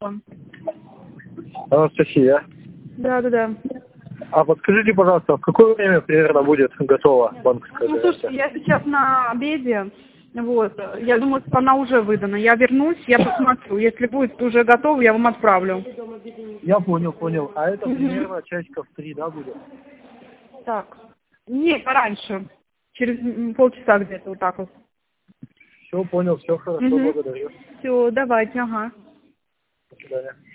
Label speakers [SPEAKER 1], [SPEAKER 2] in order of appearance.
[SPEAKER 1] Анастасия.
[SPEAKER 2] Да.
[SPEAKER 1] А подскажите, пожалуйста, в какое время примерно будет готова банковская
[SPEAKER 2] Ну,
[SPEAKER 1] гарантия?
[SPEAKER 2] слушайте, я сейчас на обеде, вот, я думаю, что она уже выдана. Я вернусь, я посмотрю. Если будет уже готова, я вам отправлю.
[SPEAKER 1] Я понял. А это примерно часиков 3, да, будет?
[SPEAKER 2] Так. Нет, пораньше. Через полчаса где-то вот так вот.
[SPEAKER 1] Все, понял, все хорошо, благодарю.
[SPEAKER 2] Все, давайте, ага.
[SPEAKER 1] До свидания.